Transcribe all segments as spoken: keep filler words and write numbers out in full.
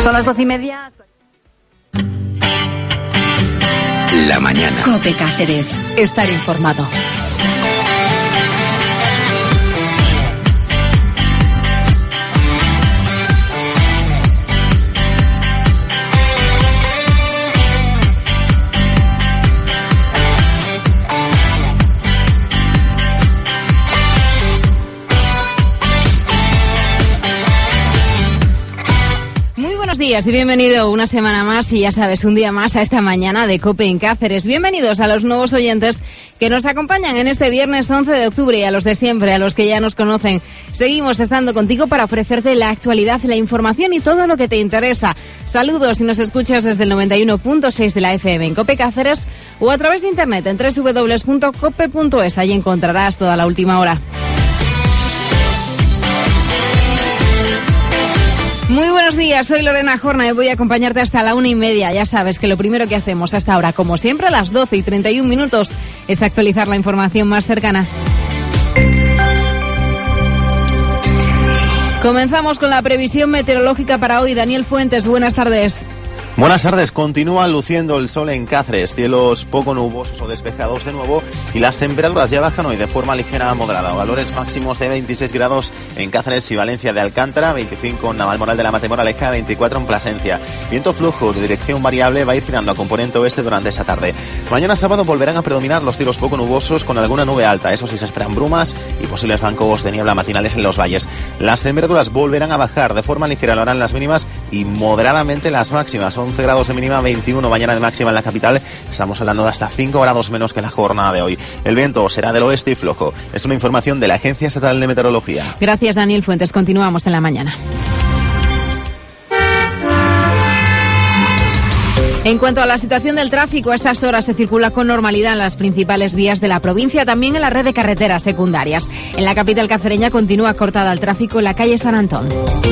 Son las doce y media. La mañana. COPE Cáceres. Estar informado. Buenos días y bienvenido una semana más y ya sabes, un día más a esta mañana de COPE en Cáceres. Bienvenidos a los nuevos oyentes que nos acompañan en este viernes once de octubre y a los de siempre, a los que ya nos conocen. Seguimos estando contigo para ofrecerte la actualidad, la información y todo lo que te interesa. Saludos si nos escuchas desde el noventa y uno punto seis de la F M en COPE Cáceres o a través de internet en doble u doble u doble u punto cope punto es. Ahí encontrarás toda la última hora. Muy buenos días, soy Lorena Jorna y voy a acompañarte hasta la una y media. Ya sabes que lo primero que hacemos hasta ahora, como siempre a las doce y treinta y un minutos, es actualizar la información más cercana. Comenzamos con la previsión meteorológica para hoy. Daniel Fuentes, buenas tardes. Buenas tardes, continúa luciendo el sol en Cáceres, cielos poco nubosos o despejados de nuevo y las temperaturas ya bajan hoy de forma ligera a moderada, valores máximos de veintiséis grados en Cáceres y Valencia de Alcántara, veinticinco en Navalmoral de la Matemoraleja, veinticuatro en Plasencia. Viento flujo de dirección variable va a ir tirando a componente oeste durante esta tarde. Mañana sábado volverán a predominar los cielos poco nubosos con alguna nube alta, eso sí se esperan brumas y posibles bancos de niebla matinales en los valles. Las temperaturas volverán a bajar de forma ligera, lo harán las mínimas y moderadamente las máximas. once grados de mínima, veintiuno mañana de máxima en la capital. Estamos hablando de hasta cinco grados menos que la jornada de hoy. El viento será del oeste y flojo. Es una información de la Agencia Estatal de Meteorología. Gracias, Daniel Fuentes. Continuamos en la mañana. En cuanto a la situación del tráfico, a estas horas se circula con normalidad en las principales vías de la provincia, también en la red de carreteras secundarias. En la capital cacereña continúa cortada el tráfico en la calle San Antón.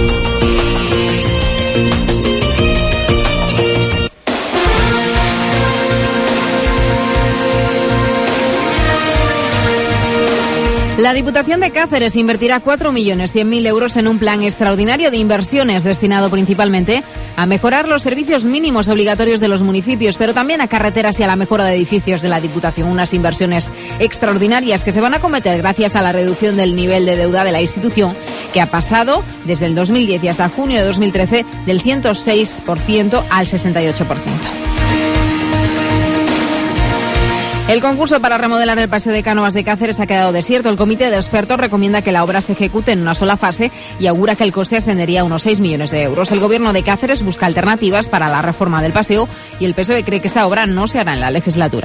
La Diputación de Cáceres invertirá cuatro millones cien mil euros en un plan extraordinario de inversiones destinado principalmente a mejorar los servicios mínimos obligatorios de los municipios, pero también a carreteras y a la mejora de edificios de la Diputación. Unas inversiones extraordinarias que se van a acometer gracias a la reducción del nivel de deuda de la institución, que ha pasado desde el dos mil diez y hasta junio de dos mil trece del ciento seis por ciento al sesenta y ocho por ciento. El concurso para remodelar el Paseo de Cánovas de Cáceres ha quedado desierto. El comité de expertos recomienda que la obra se ejecute en una sola fase y augura que el coste ascendería a unos seis millones de euros. El gobierno de Cáceres busca alternativas para la reforma del paseo y el P S O E cree que esta obra no se hará en la legislatura.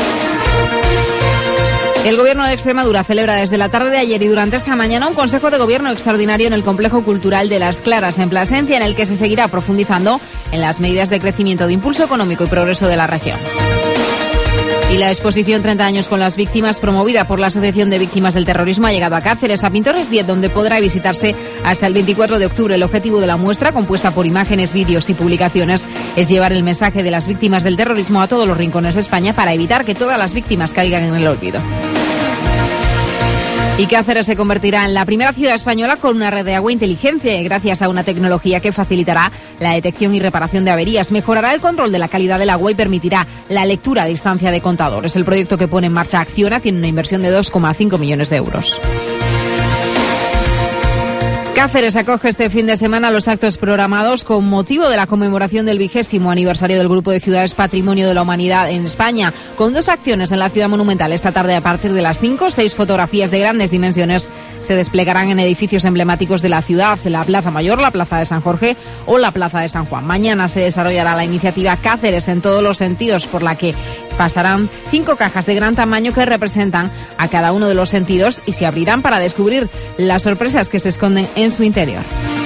El Gobierno de Extremadura celebra desde la tarde de ayer y durante esta mañana un Consejo de Gobierno extraordinario en el Complejo Cultural de Las Claras, en Plasencia, en el que se seguirá profundizando en las medidas de crecimiento, de impulso económico y progreso de la región. Y la exposición treinta años con las víctimas, promovida por la Asociación de Víctimas del Terrorismo, ha llegado a Cáceres, a Pintores diez, donde podrá visitarse hasta el veinticuatro de octubre. El objetivo de la muestra, compuesta por imágenes, vídeos y publicaciones, es llevar el mensaje de las víctimas del terrorismo a todos los rincones de España para evitar que todas las víctimas caigan en el olvido. Y Cáceres se convertirá en la primera ciudad española con una red de agua inteligente, gracias a una tecnología que facilitará la detección y reparación de averías, mejorará el control de la calidad del agua y permitirá la lectura a distancia de contadores. El proyecto que pone en marcha Acciona tiene una inversión de dos coma cinco millones de euros. Cáceres acoge este fin de semana los actos programados con motivo de la conmemoración del vigésimo aniversario del Grupo de Ciudades Patrimonio de la Humanidad en España, con dos acciones en la Ciudad Monumental. Esta tarde, a partir de las cinco, seis fotografías de grandes dimensiones se desplegarán en edificios emblemáticos de la ciudad, la Plaza Mayor, la Plaza de San Jorge o la Plaza de San Juan. Mañana se desarrollará la iniciativa Cáceres en todos los sentidos, por la que pasarán cinco cajas de gran tamaño que representan a cada uno de los sentidos y se abrirán para descubrir las sorpresas que se esconden en su interior.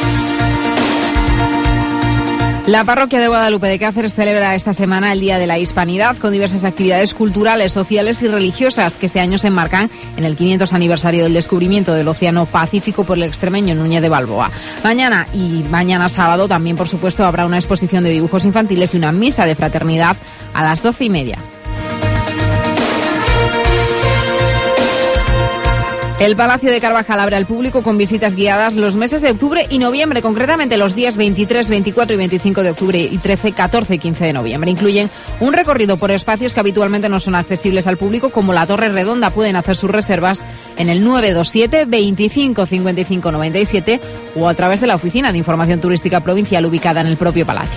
La parroquia de Guadalupe de Cáceres celebra esta semana el Día de la Hispanidad con diversas actividades culturales, sociales y religiosas que este año se enmarcan en el quinientos aniversario del descubrimiento del Océano Pacífico por el extremeño Núñez de Balboa. Mañana y mañana sábado también, por supuesto, habrá una exposición de dibujos infantiles y una misa de fraternidad a las doce y media. El Palacio de Carvajal abre al público con visitas guiadas los meses de octubre y noviembre, concretamente los días veintitrés, veinticuatro y veinticinco de octubre y trece, catorce y quince de noviembre. Incluyen un recorrido por espacios que habitualmente no son accesibles al público, como la Torre Redonda. Pueden hacer sus reservas en el nueve dos siete, veinticinco, cincuenta y cinco, noventa y siete o a través de la Oficina de Información Turística Provincial ubicada en el propio Palacio.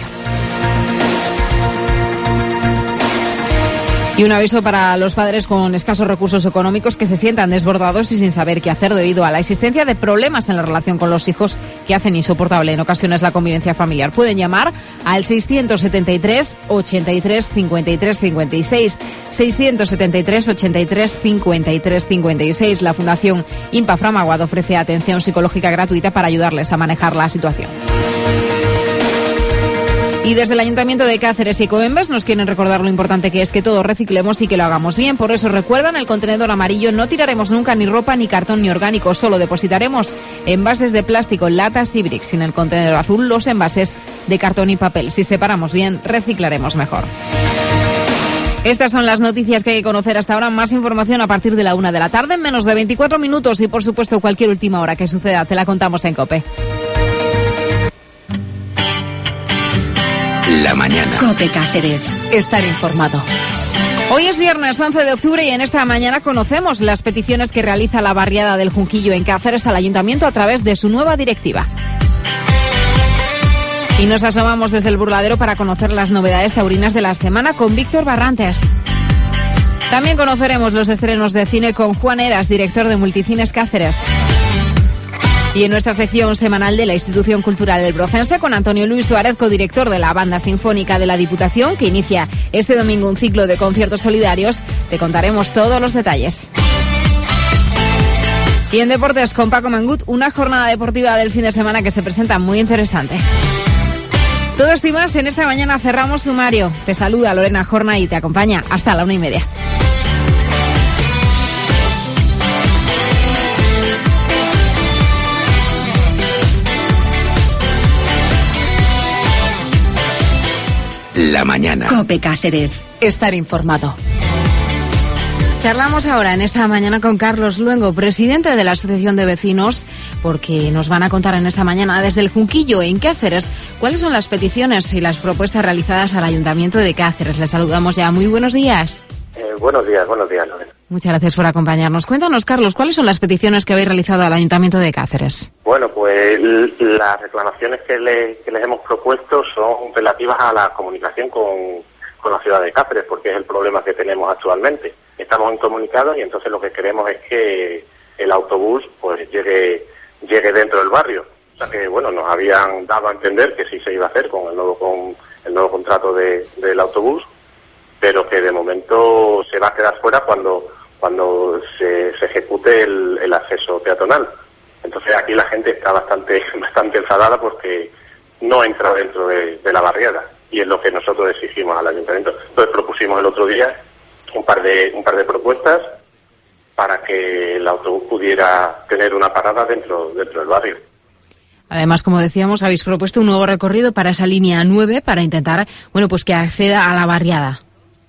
Y un aviso para los padres con escasos recursos económicos que se sientan desbordados y sin saber qué hacer debido a la existencia de problemas en la relación con los hijos que hacen insoportable en ocasiones la convivencia familiar. Pueden llamar al seiscientos setenta y tres, ochenta y tres, cincuenta y tres, cincuenta y seis, seiscientos setenta y tres, ochenta y tres, cincuenta y tres, cincuenta y seis. La Fundación Impa Framaguad ofrece atención psicológica gratuita para ayudarles a manejar la situación. Y desde el Ayuntamiento de Cáceres y Coembes nos quieren recordar lo importante que es que todos reciclemos y que lo hagamos bien. Por eso recuerdan el contenedor amarillo. No tiraremos nunca ni ropa, ni cartón, ni orgánico. Solo depositaremos envases de plástico, latas y bricks. En el contenedor azul, los envases de cartón y papel. Si separamos bien, reciclaremos mejor. Estas son las noticias que hay que conocer hasta ahora. Más información a partir de la una de la tarde, en menos de veinticuatro minutos. Y por supuesto, cualquier última hora que suceda, te la contamos en COPE. La mañana. COPE Cáceres. Estar informado. Hoy es viernes once de octubre y en esta mañana conocemos las peticiones que realiza la barriada del Junquillo en Cáceres al Ayuntamiento a través de su nueva directiva. Y nos asomamos desde el burladero para conocer las novedades taurinas de la semana con Víctor Barrantes. También conoceremos los estrenos de cine con Juan Eras, director de Multicines Cáceres. Y en nuestra sección semanal de la Institución Cultural del Brocense con Antonio Luis Suárez, codirector de la Banda Sinfónica de la Diputación, que inicia este domingo un ciclo de conciertos solidarios. Te contaremos todos los detalles. Y en deportes con Paco Mengut, una jornada deportiva del fin de semana que se presenta muy interesante. Todo esto y más en esta mañana. Cerramos sumario. Te saluda Lorena Jorna y te acompaña hasta la una y media. La mañana. COPE Cáceres. Estar informado. Charlamos ahora en esta mañana con Carlos Luengo, presidente de la Asociación de Vecinos, porque nos van a contar en esta mañana desde el Junquillo en Cáceres cuáles son las peticiones y las propuestas realizadas al Ayuntamiento de Cáceres. Les saludamos ya. Muy buenos días. Eh, buenos días, buenos días, Lorena. Muchas gracias por acompañarnos. Cuéntanos, Carlos, ¿cuáles son las peticiones que habéis realizado al Ayuntamiento de Cáceres? Bueno, pues las reclamaciones que, le, que les hemos propuesto son relativas a la comunicación con, con la ciudad de Cáceres, porque es el problema que tenemos actualmente. Estamos incomunicados y entonces lo que queremos es que el autobús pues llegue llegue dentro del barrio. O sea que, bueno, nos habían dado a entender que sí se iba a hacer con el nuevo con el nuevo contrato de, del autobús, pero que de momento se va a quedar fuera cuando cuando se, se ejecute el, el acceso peatonal. Entonces aquí la gente está bastante bastante enfadada porque no entra dentro de, de la barriada, y es lo que nosotros exigimos al ayuntamiento. Entonces propusimos el otro día un par de un par de propuestas para que el autobús pudiera tener una parada dentro dentro del barrio. Además, como decíamos, habéis propuesto un nuevo recorrido para esa línea nueve para intentar, bueno, pues que acceda a la barriada.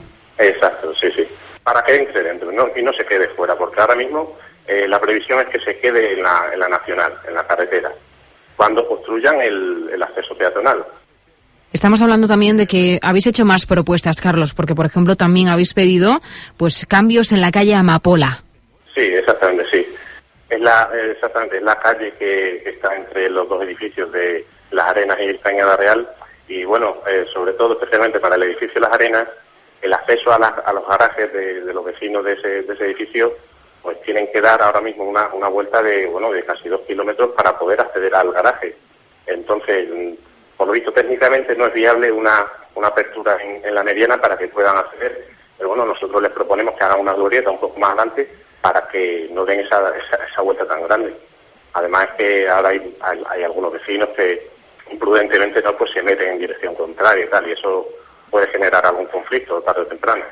Exacto, sí, sí. Para que entre dentro, ¿no? Y no se quede fuera, porque ahora mismo eh, la previsión es que se quede en la, en la nacional, en la carretera, cuando construyan el, el acceso peatonal. Estamos hablando también de que habéis hecho más propuestas, Carlos, porque, por ejemplo, también habéis pedido pues cambios en la calle Amapola. Sí, exactamente, sí. Es la exactamente es la calle que, que está entre los dos edificios de Las Arenas y Cañada Real, y bueno, eh, sobre todo, especialmente para el edificio Las Arenas, el acceso a, la, a los garajes de, de los vecinos de ese, de ese edificio, pues tienen que dar ahora mismo una, una vuelta de bueno de casi dos kilómetros para poder acceder al garaje. Entonces, por lo visto, técnicamente no es viable una, una apertura en, en la mediana para que puedan acceder, pero bueno, nosotros les proponemos que hagan una glorieta un poco más adelante para que no den esa, esa, esa vuelta tan grande. Además es que ahora hay, hay, hay algunos vecinos que imprudentemente no pues se meten en dirección contraria y tal, y eso puede generar algún conflicto tarde o temprano.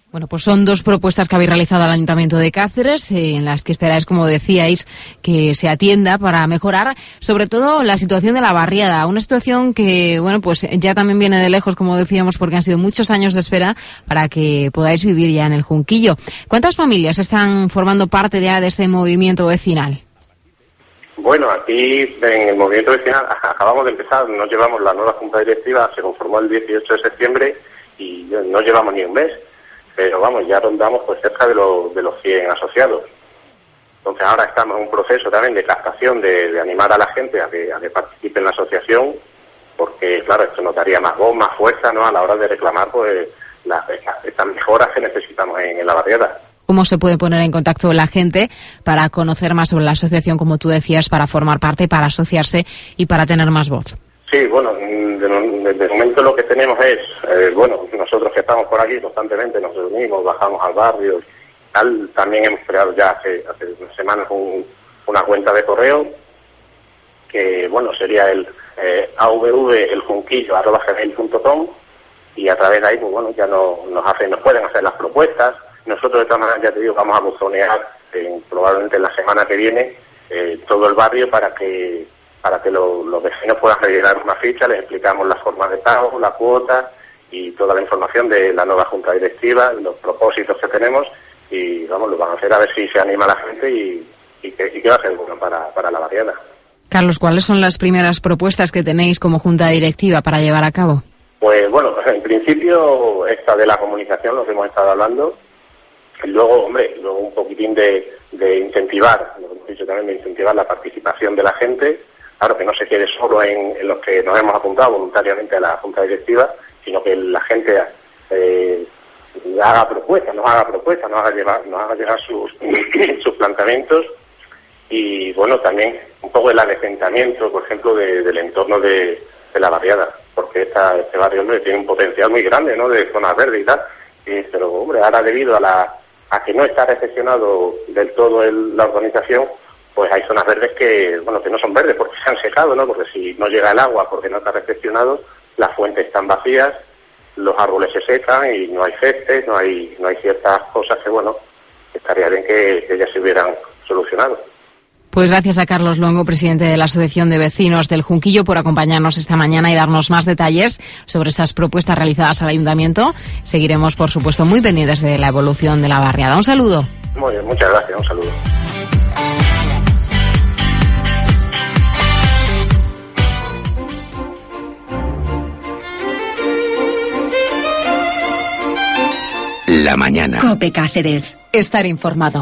Bueno, pues son dos propuestas que habéis realizado al Ayuntamiento de Cáceres, eh, en las que esperáis, como decíais, que se atienda para mejorar, sobre todo, la situación de la barriada. Una situación que, bueno, pues ya también viene de lejos, como decíamos, porque han sido muchos años de espera para que podáis vivir ya en el Junquillo. ¿Cuántas familias están formando parte ya de este movimiento vecinal? Bueno, aquí en el movimiento vecinal acabamos de empezar, no llevamos la nueva Junta Directiva, se conformó el dieciocho de septiembre y no llevamos ni un mes. Pero vamos, ya rondamos pues cerca de, lo, de los cien asociados. Entonces ahora estamos en un proceso también de captación, de, de animar a la gente a que, a que participe en la asociación, porque claro, esto nos daría más voz, más fuerza, ¿no?, a la hora de reclamar pues la, estas mejoras que necesitamos en, en la barriada. ¿Cómo se puede poner en contacto la gente para conocer más sobre la asociación, como tú decías, para formar parte, para asociarse y para tener más voz? Sí, bueno, de, de momento lo que tenemos es, eh, bueno, nosotros que estamos por aquí constantemente nos reunimos, bajamos al barrio, tal, también hemos creado ya hace, hace unas semanas un, una cuenta de correo que, bueno, sería el eh, avvelJunquillo arroba gmail punto com y a través de ahí, pues bueno, ya no, nos hacen, nos pueden hacer las propuestas. Nosotros de todas maneras, ya te digo, vamos a buzonear en, probablemente en la semana que viene eh, todo el barrio para que para que lo, los vecinos puedan rellenar una ficha, les explicamos las formas de pago, la cuota y toda la información de la nueva Junta Directiva, los propósitos que tenemos y vamos, lo van a hacer a ver si se anima la gente y, y, que, y que va a ser bueno para, para la barriada. Carlos, ¿cuáles son las primeras propuestas que tenéis como Junta Directiva para llevar a cabo? Pues bueno, en principio esta de la comunicación, lo que hemos estado hablando, y luego, hombre, luego un poquitín de, de incentivar, lo que hemos dicho también, de incentivar la participación de la gente. Claro, que no se quede solo en, en los que nos hemos apuntado voluntariamente a la Junta Directiva, sino que la gente eh, haga propuestas, nos haga propuestas, nos haga llegar, nos haga llegar sus, sus planteamientos y, bueno, también un poco el adecentamiento, por ejemplo, de, del entorno de, de la barriada, porque esta, este barrio, hombre, tiene un potencial muy grande, ¿no?, de zonas verdes y tal, y, pero, hombre, ahora debido a la a que no está recepcionado del todo el, la organización, pues hay zonas verdes que, bueno, que no son verdes porque se han secado, ¿no? Porque si no llega el agua porque no está recepcionado, las fuentes están vacías, los árboles se secan y no hay cestes, no hay no hay ciertas cosas que, bueno, estaría bien que, que ya se hubieran solucionado. Pues gracias a Carlos Luengo, presidente de la Asociación de Vecinos del Junquillo, por acompañarnos esta mañana y darnos más detalles sobre esas propuestas realizadas al Ayuntamiento. Seguiremos, por supuesto, muy pendientes de la evolución de la barriada. Un saludo. Muy bien, muchas gracias. Un saludo. La mañana. COPE Cáceres. Estar informado.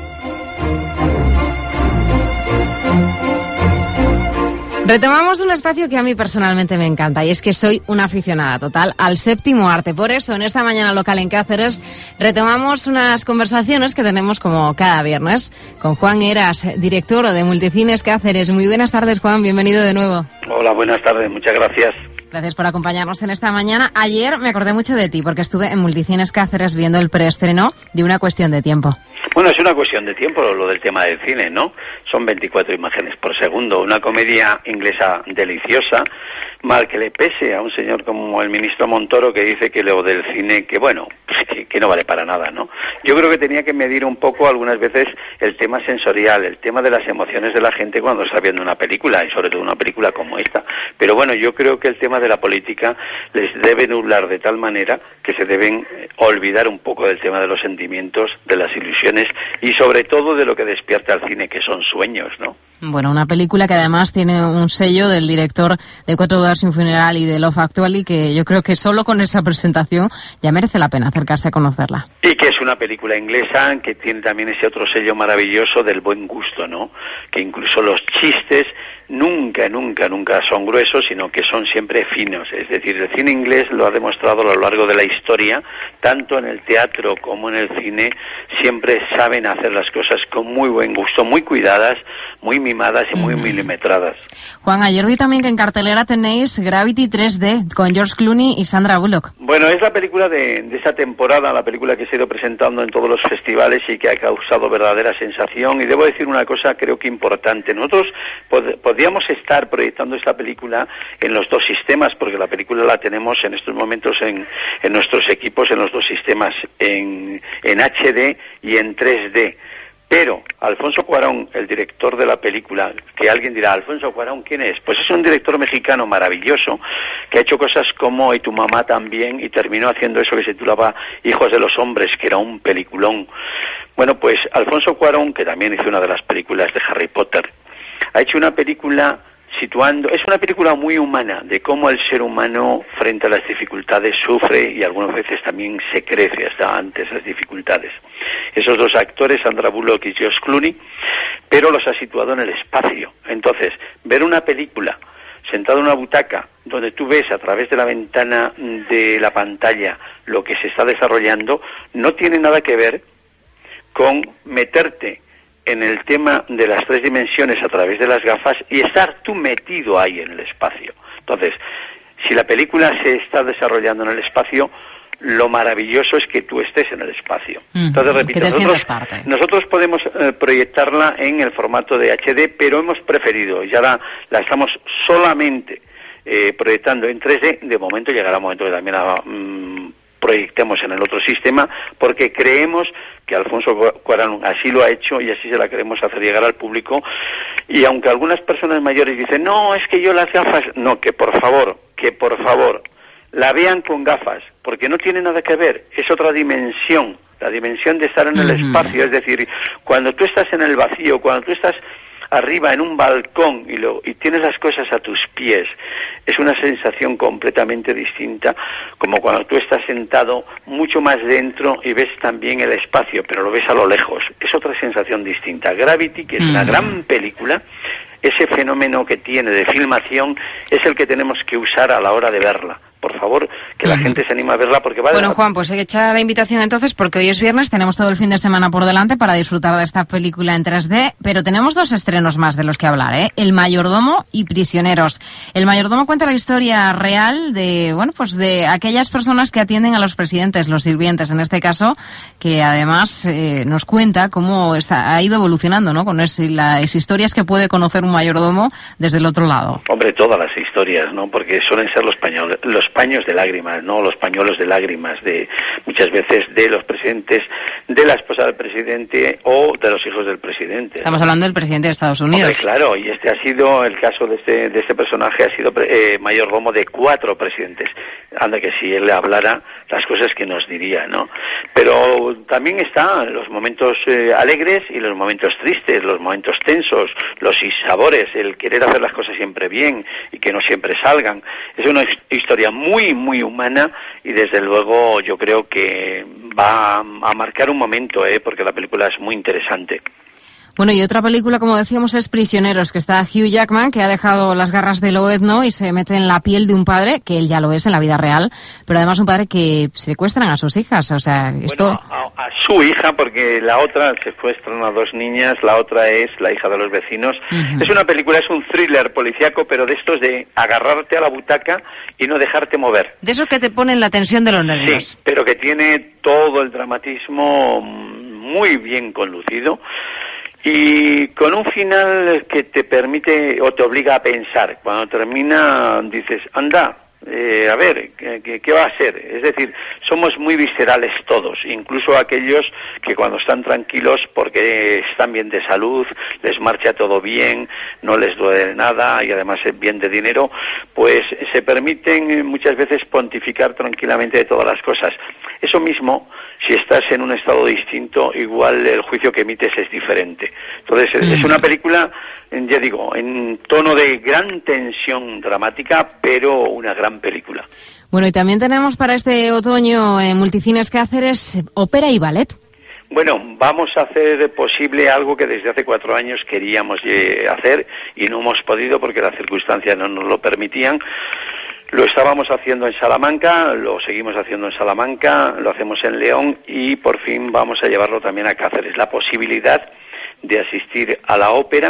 Retomamos un espacio que a mí personalmente me encanta y es que soy una aficionada total al séptimo arte. Por eso, en esta mañana local en Cáceres, retomamos unas conversaciones que tenemos como cada viernes con Juan Heras, director de Multicines Cáceres. Muy buenas tardes, Juan, bienvenido de nuevo. Hola, buenas tardes, muchas gracias. Gracias por acompañarnos en esta mañana. Ayer me acordé mucho de ti porque estuve en Multicines Cáceres viendo el preestreno de Una cuestión de tiempo. Bueno, es una cuestión de tiempo lo del tema del cine, ¿no? Son veinticuatro imágenes por segundo, una comedia inglesa deliciosa, mal que le pese a un señor como el ministro Montoro que dice que lo del cine, que bueno, que, que no vale para nada, ¿no? Yo creo que tenía que medir un poco algunas veces el tema sensorial, el tema de las emociones de la gente cuando está viendo una película, y sobre todo una película como esta. Pero bueno, yo creo que el tema de la política les debe nublar de tal manera que se deben olvidar un poco del tema de los sentimientos, de las ilusiones y sobre todo de lo que despierta el cine, que son sueños, ¿no? Bueno, una película que además tiene un sello del director de Cuatro bodas y un funeral y de Love Actually, que yo creo que solo con esa presentación ya merece la pena acercarse a conocerla. Y que es una película inglesa que tiene también ese otro sello maravilloso del buen gusto, ¿no? Que incluso los chistes nunca, nunca, nunca son gruesos, sino que son siempre finos. Es decir, el cine inglés lo ha demostrado a lo largo de la historia, tanto en el teatro como en el cine, siempre saben hacer las cosas con muy buen gusto, muy cuidadas, muy mimadas y muy milimetradas. Juan, ayer vi también que en cartelera tenéis Gravity tres D con George Clooney y Sandra Bullock. Bueno, es la película de, de esa temporada, la película que se ha ido presentando en todos los festivales y que ha causado verdadera sensación. Y debo decir una cosa, creo que importante. Nosotros pod- podríamos estar proyectando esta película en los dos sistemas, porque la película la tenemos en estos momentos en, en nuestros equipos, en los dos sistemas, en, en H D y en tres D. Pero Alfonso Cuarón, el director de la película, que alguien dirá, ¿Alfonso Cuarón quién es? Pues es un director mexicano maravilloso, que ha hecho cosas como Y tu mamá también, y terminó haciendo eso que se titulaba Hijos de los Hombres, que era un peliculón. Bueno, pues Alfonso Cuarón, que también hizo una de las películas de Harry Potter, ha hecho una película situando, es una película muy humana, de cómo el ser humano frente a las dificultades sufre y algunas veces también se crece hasta ante esas dificultades. Esos dos actores, Sandra Bullock y George Clooney, pero los ha situado en el espacio. Entonces, ver una película sentado en una butaca donde tú ves a través de la ventana de la pantalla lo que se está desarrollando, no tiene nada que ver con meterte en el tema de las tres dimensiones a través de las gafas y estar tú metido ahí en el espacio. Entonces, si la película se está desarrollando en el espacio, lo maravilloso es que tú estés en el espacio. Mm, Entonces, repito, nosotros, nosotros podemos eh, proyectarla en el formato de H D, pero hemos preferido, ya la, la estamos solamente eh, proyectando en tres D, de momento llegará un momento que también la mm, proyectemos en el otro sistema, porque creemos que Alfonso Cuarón así lo ha hecho y así se la queremos hacer llegar al público. Y aunque algunas personas mayores dicen, no, es que yo las gafas, no, que por favor, que por favor, la vean con gafas, porque no tiene nada que ver, es otra dimensión, la dimensión de estar en el uh-huh. espacio, es decir, cuando tú estás en el vacío, cuando tú estás arriba en un balcón y, lo, y tienes las cosas a tus pies, es una sensación completamente distinta, como cuando tú estás sentado mucho más dentro y ves también el espacio, pero lo ves a lo lejos, es otra sensación distinta. Gravity, que es mm. una gran película, ese fenómeno que tiene de filmación es el que tenemos que usar a la hora de verla. Por favor, que la uh-huh. gente se anime a verla porque vale. Bueno, la... Juan, pues echa la invitación entonces, porque hoy es viernes, tenemos todo el fin de semana por delante para disfrutar de esta película en tres D, pero tenemos dos estrenos más de los que hablar, ¿eh? El Mayordomo y Prisioneros. El Mayordomo cuenta la historia real de, bueno, pues de aquellas personas que atienden a los presidentes, los sirvientes en este caso, que además eh, nos cuenta cómo está, ha ido evolucionando, ¿no? Con ese, las historias que puede conocer un mayordomo desde el otro lado. Hombre, todas las historias, ¿no? Porque suelen ser los pañuelos, los paños de lágrimas, ¿no? Los pañuelos de lágrimas de muchas veces de los presidentes, de la esposa del presidente o de los hijos del presidente. Estamos ¿no? hablando del presidente de Estados Unidos. Hombre, claro, y este ha sido el caso de este de este personaje, ha sido eh, mayordomo de cuatro presidentes. Anda que si él le hablara las cosas que nos diría, ¿no? Pero también están los momentos eh, alegres y los momentos tristes, los momentos tensos, los sinsabores, el querer hacer las cosas siempre bien y que no siempre salgan. Es una historia muy, muy humana y desde luego yo creo que va a marcar un momento, ¿eh? Porque la película es muy interesante. Bueno, y otra película, como decíamos, es Prisioneros, que está Hugh Jackman, que ha dejado las garras de Loezno y se mete en la piel de un padre, que él ya lo es en la vida real, pero además un padre que secuestran a sus hijas, o sea, esto... Bueno, a, a su hija, porque la otra secuestran a dos niñas, la otra es la hija de los vecinos. Uh-huh. Es una película, es un thriller policíaco, pero de estos de agarrarte a la butaca y no dejarte mover. De esos que te ponen la tensión de los nervios. Sí, pero que tiene todo el dramatismo muy bien conducido. Y con un final que te permite o te obliga a pensar. Cuando termina dices, anda, eh, a ver, ¿qué, ¿qué va a ser? Es decir, somos muy viscerales todos, incluso aquellos que cuando están tranquilos porque están bien de salud, les marcha todo bien, no les duele nada y además es bien de dinero, pues se permiten muchas veces pontificar tranquilamente de todas las cosas. Eso mismo, si estás en un estado distinto, igual el juicio que emites es diferente. Entonces, mm. es una película, ya digo, en tono de gran tensión dramática, pero una gran película. Bueno, y también tenemos para este otoño en Multicines Cáceres ópera y ballet. Bueno, vamos a hacer posible algo que desde hace cuatro años queríamos eh, hacer y no hemos podido porque las circunstancias no nos lo permitían. Lo estábamos haciendo en Salamanca, lo seguimos haciendo en Salamanca, lo hacemos en León y por fin vamos a llevarlo también a Cáceres. La posibilidad de asistir a la ópera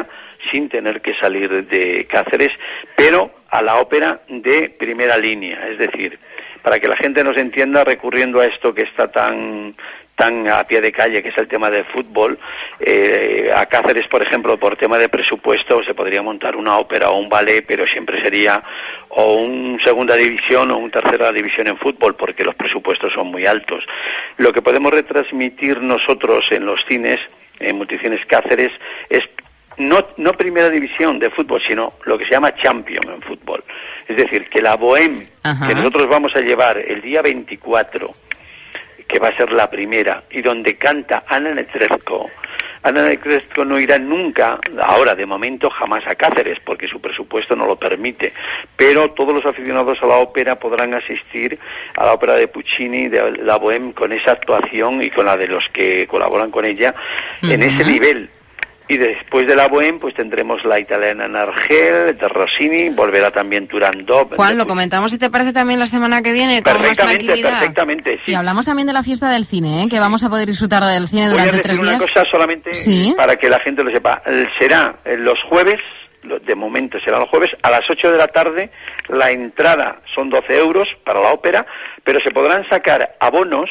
sin tener que salir de Cáceres, pero a la ópera de primera línea, es decir, para que la gente nos entienda, recurriendo a esto que está tan tan a pie de calle, que es el tema del fútbol, eh, a Cáceres, por ejemplo, por tema de presupuesto, se podría montar una ópera o un ballet, pero siempre sería o un segunda división o un tercera división en fútbol, porque los presupuestos son muy altos. Lo que podemos retransmitir nosotros en los cines, en Multicines Cáceres, es no, no primera división de fútbol, sino lo que se llama Champion en fútbol. Es decir, que la Bohème, Ajá. que nosotros vamos a llevar el día veinticuatro, que va a ser la primera, y donde canta Ana Netrebko. Ana Netrebko no irá nunca, ahora de momento jamás a Cáceres, porque su presupuesto no lo permite, pero todos los aficionados a la ópera podrán asistir a la ópera de Puccini, de la Bohème, con esa actuación y con la de los que colaboran con ella, uh-huh. en ese nivel. Y después de la Bohème, pues tendremos la italiana Nargel, de Rossini, volverá también Turandot. Juan, lo comentamos si te parece también la semana que viene con más tranquilidad. Perfectamente, sí. Y hablamos también de la fiesta del cine, ¿eh? Que vamos a poder disfrutar del cine durante tres días. Voy a decir una cosa solamente ¿Sí? para que la gente lo sepa. Será los jueves, de momento será los jueves, a las ocho de la tarde. La entrada son doce euros para la ópera, pero se podrán sacar abonos,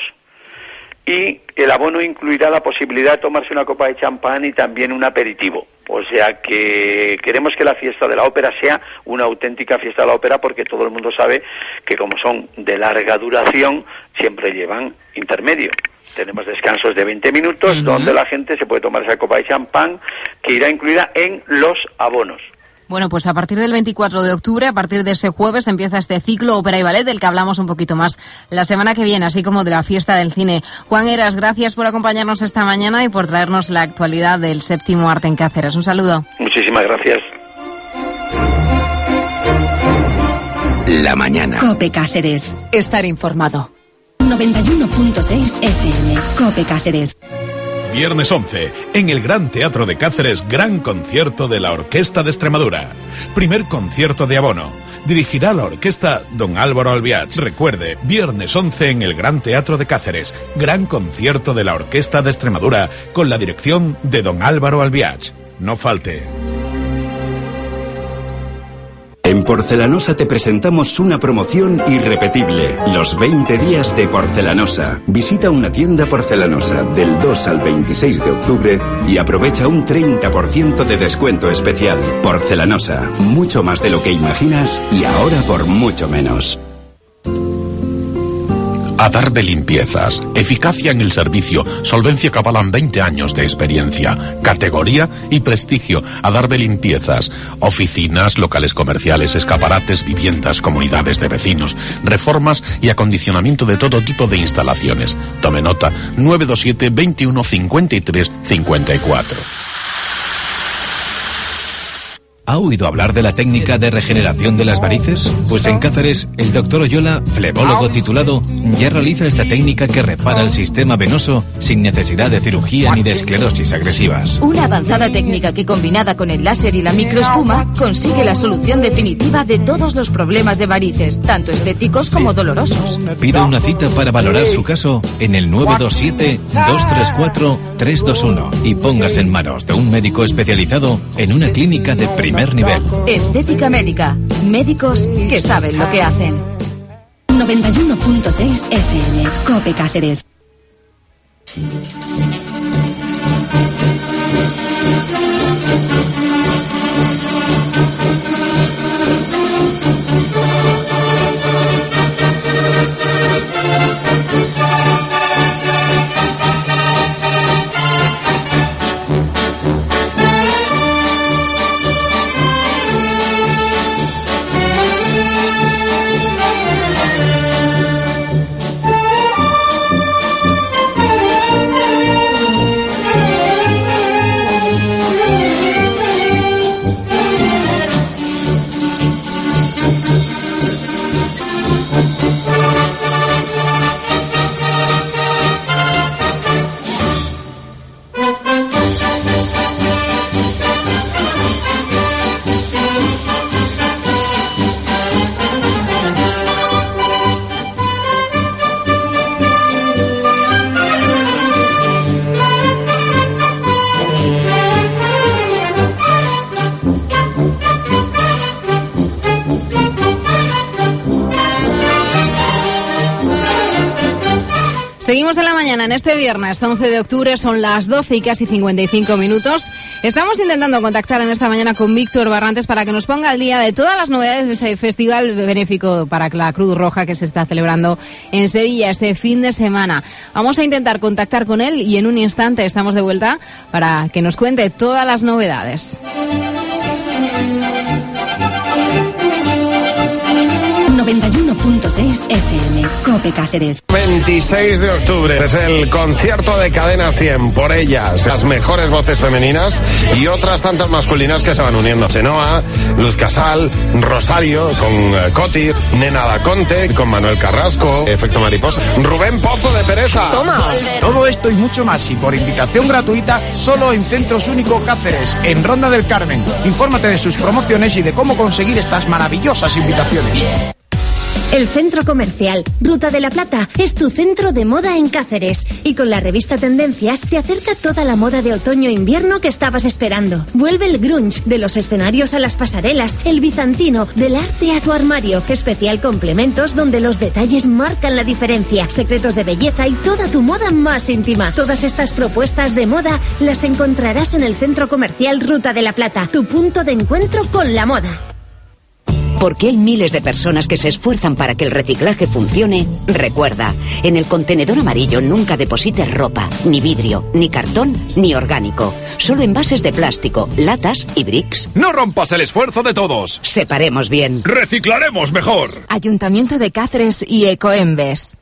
y el abono incluirá la posibilidad de tomarse una copa de champán y también un aperitivo. O sea que queremos que la fiesta de la ópera sea una auténtica fiesta de la ópera, porque todo el mundo sabe que como son de larga duración, siempre llevan intermedio. Tenemos descansos de veinte minutos, uh-huh. donde la gente se puede tomar esa copa de champán, que irá incluida en los abonos. Bueno, pues a partir del veinticuatro de octubre, a partir de ese jueves, empieza este ciclo ópera y ballet, del que hablamos un poquito más la semana que viene, así como de la fiesta del cine. Juan Heras, gracias por acompañarnos esta mañana y por traernos la actualidad del séptimo arte en Cáceres. Un saludo. Muchísimas gracias. La mañana. COPE Cáceres. Estar informado. noventa y uno punto seis F M. COPE Cáceres. Viernes once, en el Gran Teatro de Cáceres, gran concierto de la Orquesta de Extremadura. Primer concierto de abono. Dirigirá la orquesta don Álvaro Albiach. Recuerde, viernes once en el Gran Teatro de Cáceres, gran concierto de la Orquesta de Extremadura, con la dirección de don Álvaro Albiach. No falte. En Porcelanosa te presentamos una promoción irrepetible, los veinte días de Porcelanosa. Visita una tienda Porcelanosa del dos al veintiséis de octubre y aprovecha un treinta por ciento de descuento especial. Porcelanosa, mucho más de lo que imaginas y ahora por mucho menos. Adarve Limpiezas. Eficacia en el servicio. Solvencia que avalan veinte años de experiencia. Categoría y prestigio. Adarve Limpiezas. Oficinas, locales comerciales, escaparates, viviendas, comunidades de vecinos, reformas y acondicionamiento de todo tipo de instalaciones. Tome nota. nueve dos siete, veintiuno, cincuenta y tres, cincuenta y cuatro. ¿Ha oído hablar de la técnica de regeneración de las varices? Pues en Cáceres, el doctor Oyola, flebólogo titulado, ya realiza esta técnica que repara el sistema venoso sin necesidad de cirugía ni de esclerosis agresivas. Una avanzada técnica que, combinada con el láser y la microespuma, consigue la solución definitiva de todos los problemas de varices, tanto estéticos como dolorosos. Pida una cita para valorar su caso en el nueve dos siete, dos tres cuatro, tres dos uno y póngase en manos de un médico especializado en una clínica de primer nivel. Estética médica. Médicos que saben lo que hacen. noventa y uno punto seis F M. COPE Cáceres. Seguimos en la mañana, en este viernes once de octubre, son las doce y casi cincuenta y cinco minutos. Estamos intentando contactar en esta mañana con Víctor Barrantes para que nos ponga al día de todas las novedades de ese festival benéfico para la Cruz Roja que se está celebrando en Sevilla este fin de semana. Vamos a intentar contactar con él y en un instante estamos de vuelta para que nos cuente todas las novedades. noventa y uno punto seis F M, COPE Cáceres. veintiséis de octubre es el concierto de Cadena cien. Por ellas, las mejores voces femeninas y otras tantas masculinas que se van uniendo. Senoa, Luz Casal, Rosario, con eh, Coti, Nena Daconte, con Manuel Carrasco, Efecto Mariposa, Rubén Pozo de Pereza. ¡Toma! Todo esto y mucho más, y por invitación gratuita, solo en Centros Único Cáceres, en Ronda del Carmen. Infórmate de sus promociones y de cómo conseguir estas maravillosas invitaciones. El Centro Comercial Ruta de la Plata es tu centro de moda en Cáceres y con la revista Tendencias te acerca toda la moda de otoño-invierno que estabas esperando. Vuelve el grunge, de los escenarios a las pasarelas, el bizantino, del arte a tu armario, especial complementos donde los detalles marcan la diferencia, secretos de belleza y toda tu moda más íntima. Todas estas propuestas de moda las encontrarás en el Centro Comercial Ruta de la Plata, tu punto de encuentro con la moda. Porque hay miles de personas que se esfuerzan para que el reciclaje funcione, recuerda, en el contenedor amarillo nunca deposites ropa, ni vidrio, ni cartón, ni orgánico. Solo envases de plástico, latas y bricks. No rompas el esfuerzo de todos. Separemos bien. Reciclaremos mejor. Ayuntamiento de Cáceres y Ecoembes.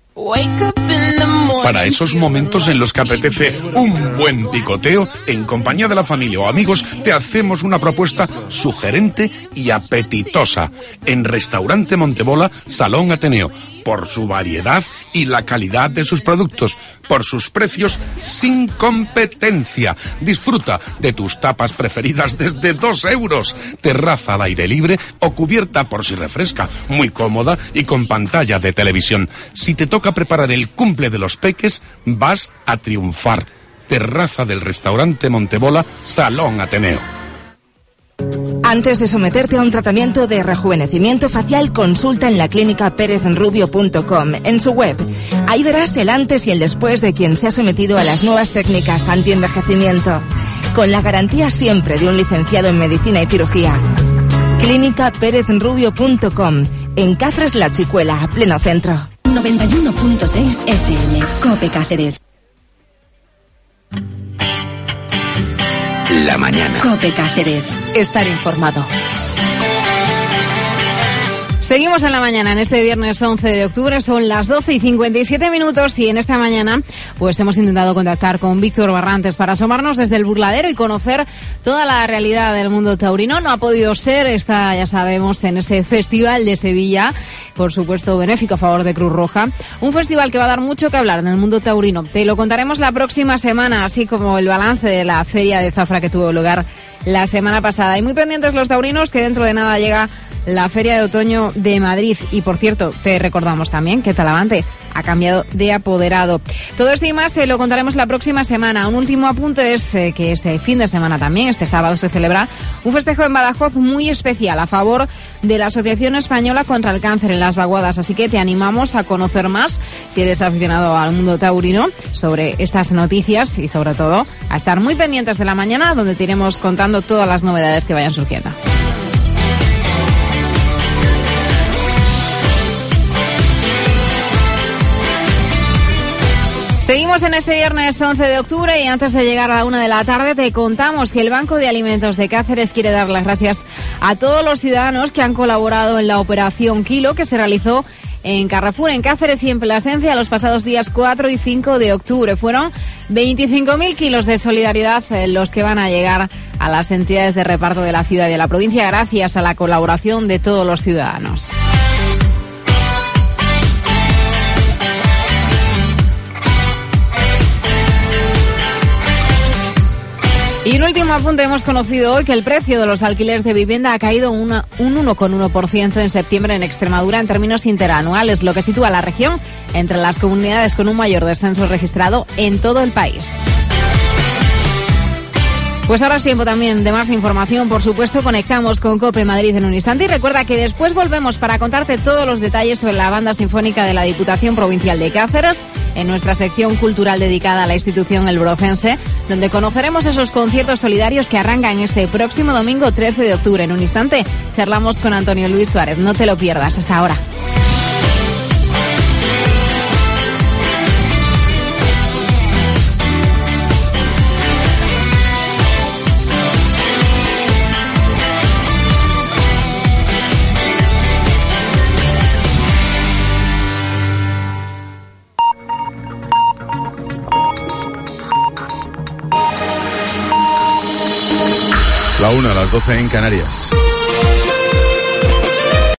Para esos momentos en los que apetece un buen picoteo, en compañía de la familia o amigos, te hacemos una propuesta sugerente y apetitosa. En Restaurante Montebola, Salón Ateneo. Por su variedad y la calidad de sus productos. Por sus precios sin competencia. Disfruta de tus tapas preferidas desde dos euros. Terraza al aire libre o cubierta por si refresca. Muy cómoda y con pantalla de televisión. Si te toca preparar el cumple de los peques, vas a triunfar. Terraza del Restaurante Montebola, Salón Ateneo. Antes de someterte a un tratamiento de rejuvenecimiento facial, consulta en la clínica pérez rubio punto com, en su web. Ahí verás el antes y el después de quien se ha sometido a las nuevas técnicas antienvejecimiento, con la garantía siempre de un licenciado en medicina y cirugía. clínica pérez rubio punto com, en Cáceres La Chicuela, pleno centro. noventa y uno punto seis F M, COPE Cáceres. La mañana. COPE Cáceres. Estar informado. Seguimos en la mañana, en este viernes once de octubre, son las doce y cincuenta y siete minutos y en esta mañana pues hemos intentado contactar con Víctor Barrantes para asomarnos desde el burladero y conocer toda la realidad del mundo taurino. No ha podido ser, está, ya sabemos, en ese festival de Sevilla, por supuesto benéfico a favor de Cruz Roja, un festival que va a dar mucho que hablar en el mundo taurino. Te lo contaremos la próxima semana, así como el balance de la feria de Zafra que tuvo lugar la semana pasada. Y muy pendientes los taurinos, que dentro de nada llega la Feria de Otoño de Madrid. Y por cierto, te recordamos también que Talavante ha cambiado de apoderado. Todo esto y más te lo contaremos la próxima semana. Un último apunte es eh, que este fin de semana también, este sábado, se celebra un festejo en Badajoz muy especial a favor de la Asociación Española contra el Cáncer en Las Vaguadas. Así que te animamos a conocer más, si eres aficionado al mundo taurino, sobre estas noticias y sobre todo a estar muy pendientes de la mañana, donde te iremos contando todas las novedades que vayan surgiendo. Seguimos en este viernes once de octubre y antes de llegar a la una de la tarde te contamos que el Banco de Alimentos de Cáceres quiere dar las gracias a todos los ciudadanos que han colaborado en la operación Kilo que se realizó en Carrefour, en Cáceres y en Plasencia los pasados días cuatro y cinco de octubre. Fueron veinticinco mil kilos de solidaridad los que van a llegar a las entidades de reparto de la ciudad y de la provincia gracias a la colaboración de todos los ciudadanos. Y un último apunte, hemos conocido hoy que el precio de los alquileres de vivienda ha caído una, un uno coma uno por ciento en septiembre en Extremadura en términos interanuales, lo que sitúa a la región entre las comunidades con un mayor descenso registrado en todo el país. Pues ahora es tiempo también de más información. Por supuesto, conectamos con COPE Madrid en un instante. Y recuerda que después volvemos para contarte todos los detalles sobre la banda sinfónica de la Diputación Provincial de Cáceres en nuestra sección cultural dedicada a la institución El Brocense, donde conoceremos esos conciertos solidarios que arrancan este próximo domingo trece de octubre. En un instante charlamos con Antonio Luis Suárez. No te lo pierdas. Hasta ahora. La una, a las doce en Canarias.